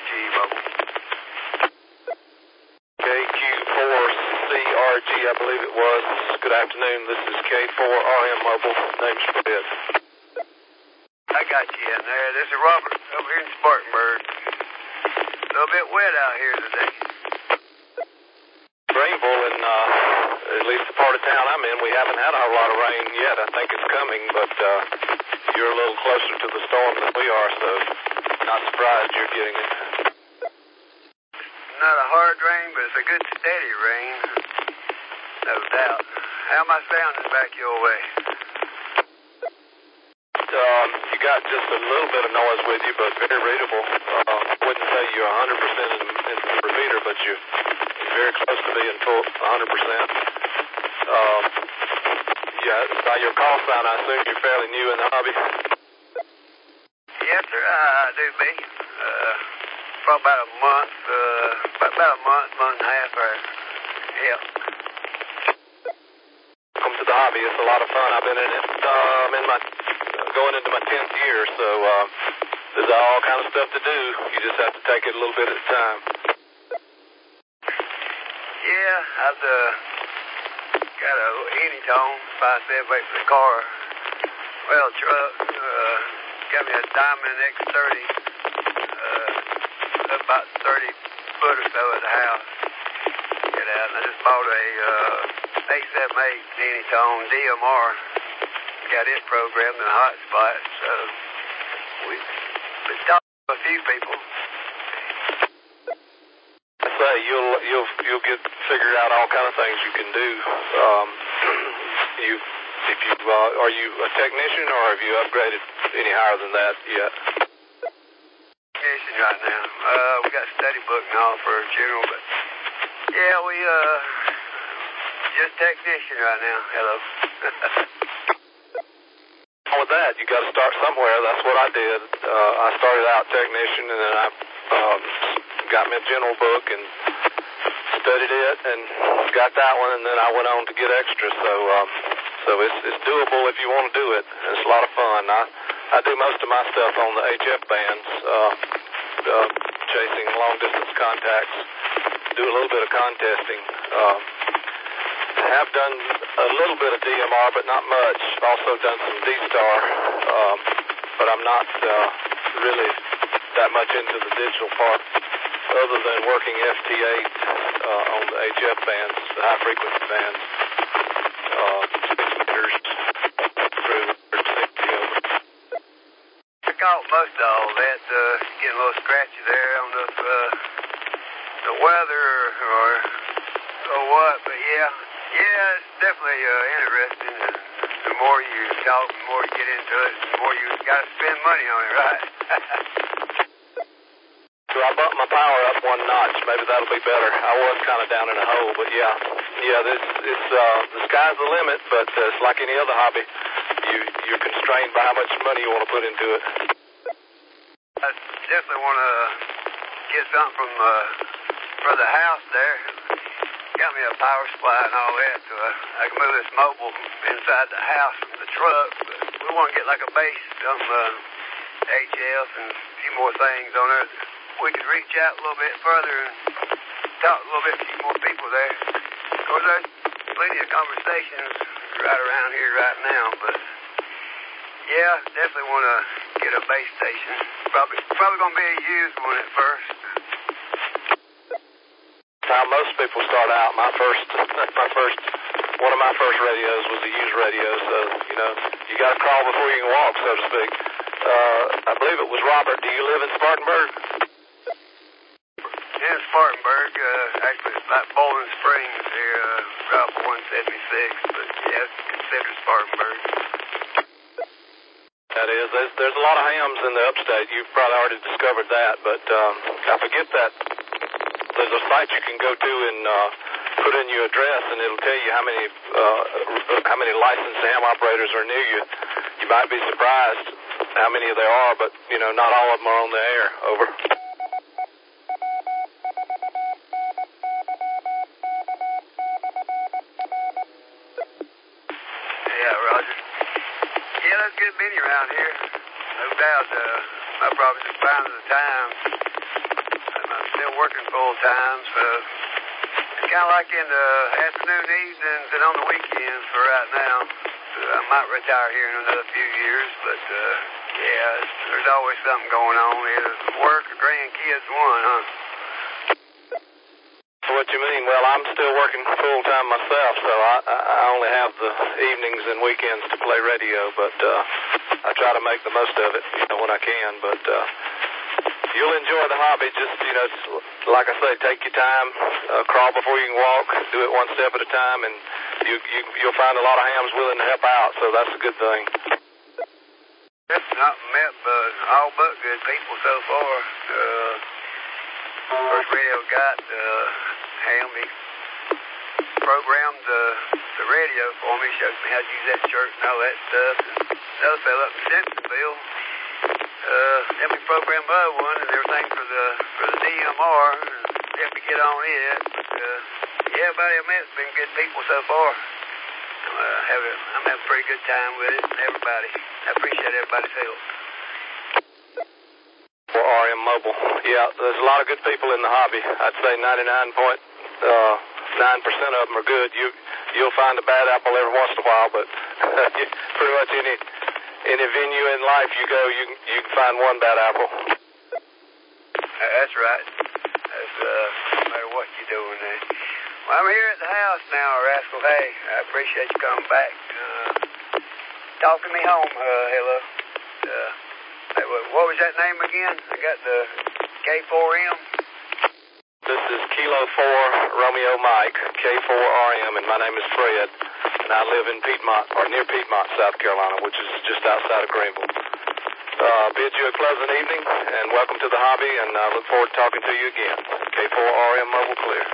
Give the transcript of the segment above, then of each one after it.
KQ4CRG Mobile. KQ4CRG, I believe it was. Good afternoon. This is K4RM Mobile. Name's Fred. I got you in there. This is Robert over here in Spartanburg. A little bit wet out here today. Greenville, in at least the part of town I'm in, we haven't had a whole lot of rain yet. I think it's coming, but you're a little closer to the storm than we are, so not surprised you're getting it. Not a hard rain, but it's a good steady rain. No doubt. How am I sounding back your way? You got just a little bit of noise with you, but very readable. I wouldn't say you're 100% in the repeater, but you're very close to being full 100%. Yeah, by your call sign, I assume you're fairly new in the hobby. Yes, sir, I do be. For about a month, month and a half, or yeah. Welcome to the hobby. It's a lot of fun. I've been in it. Going into my 10th year, so there's all kind of stuff to do. You just have to take it a little bit at a time. Yeah, I've got a Anytone 5.7 wait for the car. Well, truck. Got me a Diamond X30. About 30 foot or so at the house. Get out, and I just bought a 878 Anytone DMR. Got it programmed in a hotspot, so we've been talking to a few people. I say you'll get figured out all kind of things you can do. Are you a technician, or have you upgraded any higher than that yet? Technician right now. We got a study book and all for general, but yeah, we just technician right now. Hello. With that, you got to start somewhere. That's what I did. I started out technician, and then I got me a general book and studied it, and got that one, and then I went on to get extra. So it's doable if you want to do it. It's a lot of fun. I do most of my stuff on the HF bands, chasing long distance contacts. Do a little bit of contesting. Have done a little bit of DMR, but not much. Also done some D-Star, but I'm not really that much into the digital part, other than working FT8 on the HF bands, the high frequency bands, 6 meters through 60 over. I caught most of all that, getting a little scratchy there on the weather or what, but yeah, it's definitely interesting. The more you talk, the more you get into it, the more you got to spend money on it, right? So I bumped my power up one notch. Maybe that'll be better. I was kind of down in a hole, but yeah. The sky's the limit, but it's like any other hobby. You're constrained by how much money you want to put into it. I definitely want to get something for the house there. Got me a power supply and all that, so I can move this mobile inside the house from the truck. But we want to get like a base, some HF and a few more things on there. We could reach out a little bit further and talk a little bit to a few more people there. Of course, there's plenty of conversations right around here right now, but yeah, definitely want to get a base station. Probably going to be a used one at first. How most people start out. One of my first radios was a used radio, so you got to crawl before you can walk, so to speak. I believe it was Robert. Do you live in Spartanburg? In Spartanburg, actually it's about Bowling Springs here, Route 176, but yeah, it's considered Spartanburg. That is. There's a lot of hams in the upstate. You've probably already discovered that, but I forget that. There's a site you can go to and put in your address, and it'll tell you how many licensed ham operators are near you. You might be surprised how many there are, but not all of them are on the air. Over. Yeah, Roger. Yeah, there's good many around here. No doubt. My problem is finding the time. working full time, so it's kind of like in the afternoon, evenings, and on the weekends for right now. I might retire here in another few years, but yeah, there's always something going on. Either work or grandkids, one, huh? So what you mean? Well, I'm still working full time myself, so I only have the evenings and weekends to play radio, but I try to make the most of it, when I can. But you'll enjoy the hobby. Just like I say, take your time, crawl before you can walk, do it one step at a time, and you'll find a lot of hams willing to help out. So that's a good thing. Not met, but all but good people so far. First radio got Ham, he programmed the radio for me, showed me how to use that church and all that stuff. Another fellow up in Simpsonville, let me program the other one and everything for the DMR, and let me get on it. Yeah, everybody I met's been good people so far. I'm having a pretty good time with it, and everybody. I appreciate everybody's help. For RM Mobile. Yeah, there's a lot of good people in the hobby. I'd say 99.9% of them are good. You'll find a bad apple every once in a while, but pretty much any venue in life you go, you can find one bad apple. That's right. That's no matter what you're doing there. Well, I'm here at the house now, Rascal. Hey, I appreciate you coming back. Talking me home. Hello. What was that name again? I got the K4M. This is Kilo 4 Romeo Mike, K4RM, and my name is Fred, and I live in Piedmont, or near Piedmont, South Carolina, which is just outside of Greenville. Bid you a pleasant evening, and welcome to the hobby, and I look forward to talking to you again. K4RM Mobile Clear.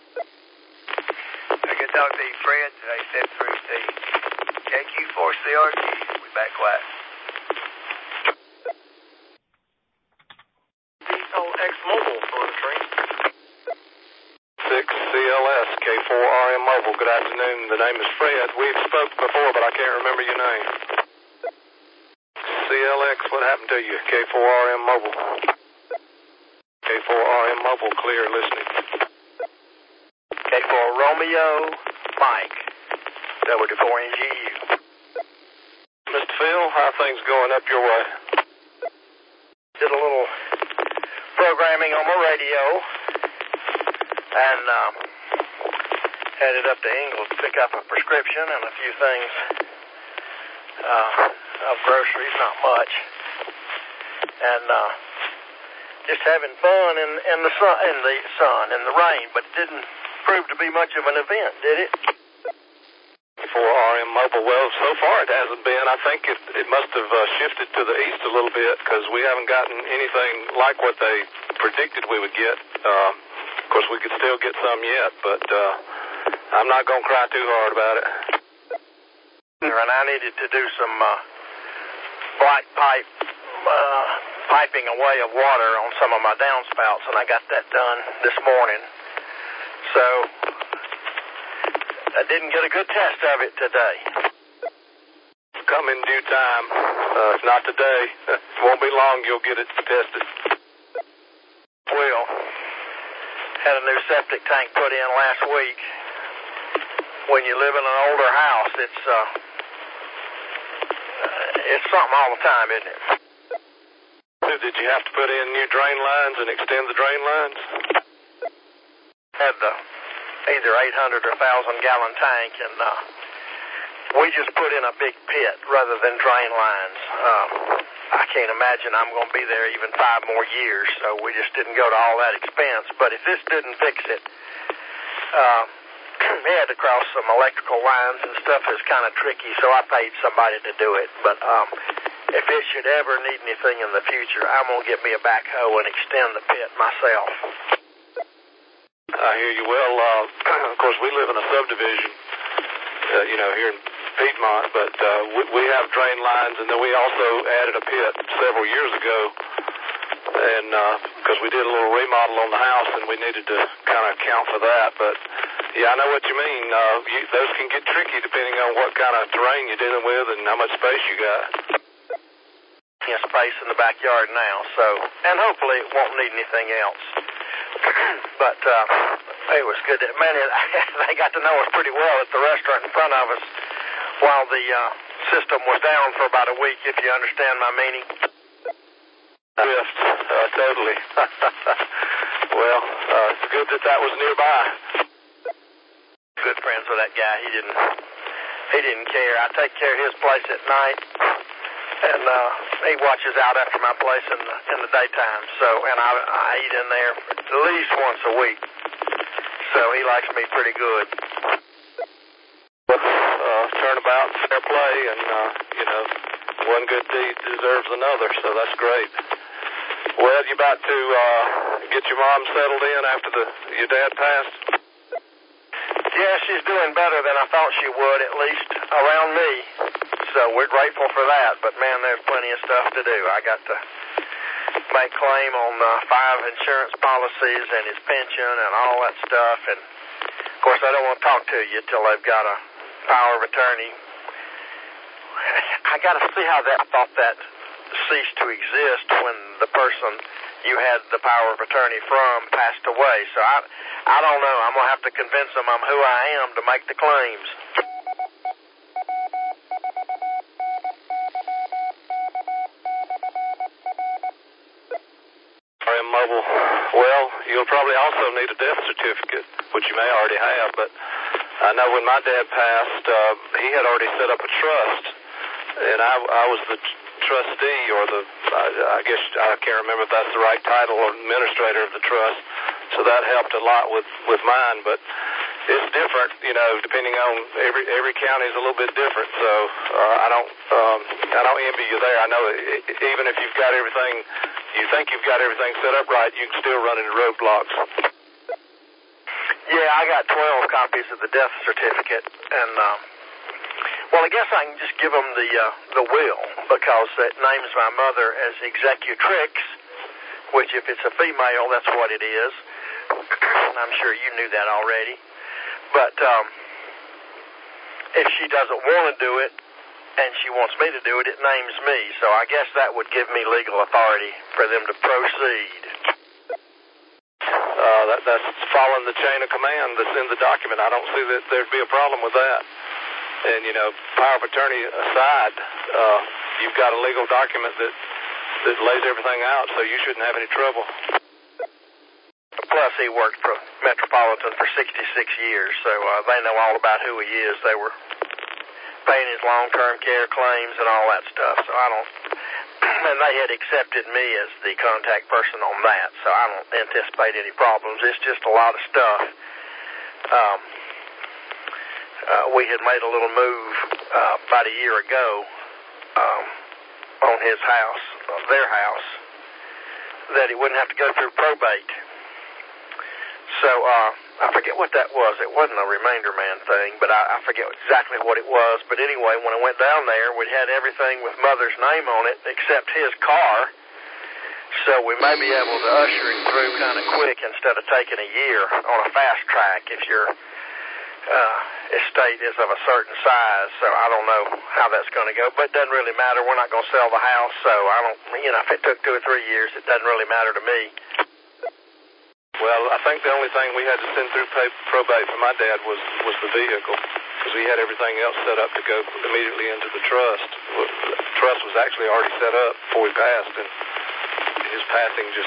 I can talk to you, Fred, today, 7-3 Steve. KQ4CRG, we back quiet. X-Mobile on the train. 6CLS, K4RM Mobile. Good afternoon. The name is Fred. We've spoken before, but I can't remember your name. CLX, what happened to you? K4RM Mobile. K4RM Mobile, clear, listening. K4 Romeo Mike, W4NGU. Mr. Phil, how are things going up your way? Did a little programming on my radio and headed up to Ingalls to pick up a prescription and a few things of groceries, not much, and just having fun in the sun and the rain, but it didn't prove to be much of an event, did it? For RM Mobile, well, so far it hasn't been. I think it must have shifted to the east a little bit because we haven't gotten anything like what they predicted we would get. Of course, we could still get some yet, but I'm not going to cry too hard about it. And I needed to do some black piping away of water on some of my downspouts, and I got that done this morning. So I didn't get a good test of it today. Come in due time. If not today, it won't be long you'll get it tested. Well, had a new septic tank put in last week. When you live in an older house, it's something all the time, isn't it? Did you have to put in new drain lines and extend the drain lines? Had the either 800 or 1,000 gallon tank, and we just put in a big pit rather than drain lines. I can't imagine I'm going to be there even 5 more years, so we just didn't go to all that expense. But if this didn't fix it, we had to cross some electrical lines and stuff. Is kind of tricky, so I paid somebody to do it. But if it should ever need anything in the future, I'm going to get me a backhoe and extend the pit myself. I hear you. Well, of course, we live in a subdivision, here in Piedmont, but we have drain lines, and then we also added a pit several years ago, and because we did a little remodel on the house, and we needed to kind of account for that. But, yeah, I know what you mean. Those can get tricky depending on what kind of terrain you're dealing with and how much space you got. Space in the backyard now, so, and hopefully it won't need anything else. But it was good. Man, they got to know us pretty well at the restaurant in front of us while the system was down for about a week, if you understand my meaning. Drift, totally. Well, it's good that was nearby. Good friends with that guy. He didn't care. I take care of his place at night, and he watches out after my place in the daytime. So, and I eat in there at least once a week. So he likes me pretty good. Turnabout, fair play, and one good deed deserves another. So that's great. Well, you about to get your mom settled in after your dad passed? Yeah, she's doing better than I thought she would, at least around me. So we're grateful for that. But, man, there's plenty of stuff to do. I got to make claim on 5 insurance policies and his pension and all that stuff. And, of course, I don't want to talk to you till they've got a power of attorney. I got to see how I thought that ceased to exist when the person you had the power of attorney from passed away. So I don't know. I'm going to have to convince them I'm who I am to make the claims. RM Mobile. Well, you'll probably also need a death certificate, which you may already have, but I know when my dad passed, he had already set up a trust, and I was the trustee, or I guess I can't remember if that's the right title, or administrator of the trust, so that helped a lot with mine, but it's different, depending on every county is a little bit different, so I don't envy you there. I know even if you've got everything, you think you've got everything set up right, you can still run into roadblocks. Yeah, I got 12 copies of the death certificate, and well, I guess I can just give them the will, because it names my mother as executrix, which if it's a female, that's what it is. I'm sure you knew that already. But if she doesn't want to do it, and she wants me to do it, it names me. So I guess that would give me legal authority for them to proceed. That's following the chain of command that's in the document. I don't see that there'd be a problem with that. And, power of attorney aside, you've got a legal document that lays everything out, so you shouldn't have any trouble. Plus, he worked for Metropolitan for 66 years, so they know all about who he is. They were paying his long-term care claims and all that stuff, so I don't... And they had accepted me as the contact person on that, so I don't anticipate any problems. It's just a lot of stuff. We had made a little move about a year ago on his house, their house, that he wouldn't have to go through probate. So I forget what that was. It wasn't a remainder man thing, but I forget exactly what it was. But anyway, when I went down there, we had everything with Mother's name on it except his car. So we may be able to usher him through kind of quick instead of taking a year on a fast track if your estate is of a certain size. So I don't know how that's going to go, but it doesn't really matter. We're not going to sell the house, so I don't, if it took 2 or 3 years, it doesn't really matter to me. Well, I think the only thing we had to send through probate for my dad was the vehicle, because we had everything else set up to go immediately into the trust. The trust was actually already set up before we passed, and his passing just,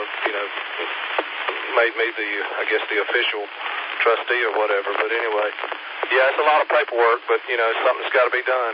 made me the official trustee or whatever. But anyway, yeah, it's a lot of paperwork, but, something's got to be done.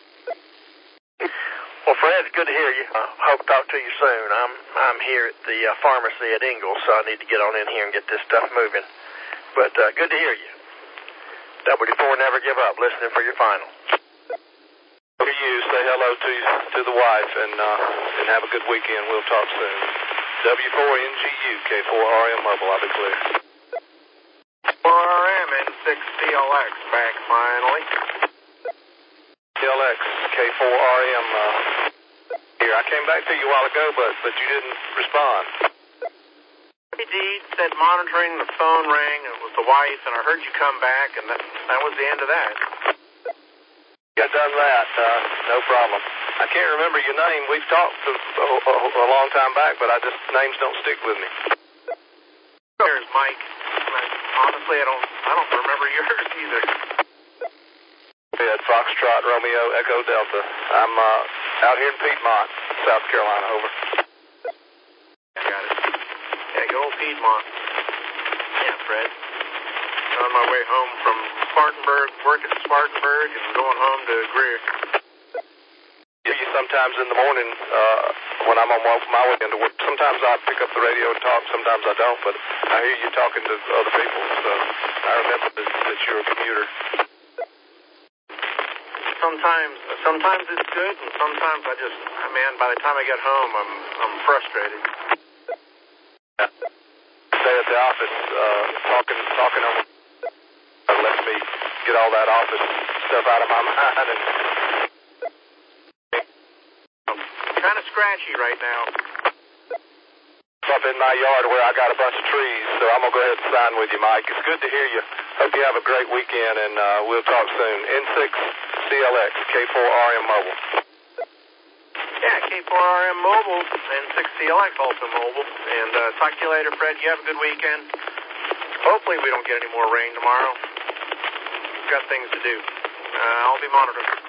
Well, Fred, good to hear you. Hope to talk to you soon. I'm here at the pharmacy at Ingalls, so I need to get on in here and get this stuff moving. But good to hear you. W4 Never Give Up, listening for your final. For you, say hello to the wife, and have a good weekend. We'll talk soon. W4NGU, K4RM Mobile, I'll be clear. 4RM and 6PLX back finally. PLX, K4RM, here. I came back to you a while ago, but you didn't respond. Indeed, said monitoring, the phone rang, it was the wife, and I heard you come back, and that was the end of that. Got done that, no problem. I can't remember your name. We've talked a long time back, but names don't stick with me. There's Mike. Honestly, I don't remember yours either. Ed, Foxtrot, Romeo, Echo, Delta. I'm out here in Piedmont, South Carolina, over. I got it. Yeah, good old Piedmont. Yeah, Fred. On my way home from Spartanburg, working at Spartanburg, and going home to Greer. Hear you sometimes in the morning when I'm on my way into work. Sometimes I pick up the radio and talk, sometimes I don't, but I hear you talking to other people, so I remember that you're a commuter. Sometimes it's good, and sometimes by the time I get home, I'm frustrated. Stay at the office, talking on. Let me get all that office stuff out of my mind. And I'm kind of scratchy right now. Up in my yard where I got a bunch of trees, so I'm gonna go ahead and sign with you, Mike. It's good to hear you. Hope you have a great weekend, and we'll talk soon. N6 CLX, K4RM Mobile. Yeah, K4RM Mobile, and 6CLX also mobile. And talk to you later, Fred. You have a good weekend. Hopefully we don't get any more rain tomorrow. We've got things to do. I'll be monitoring.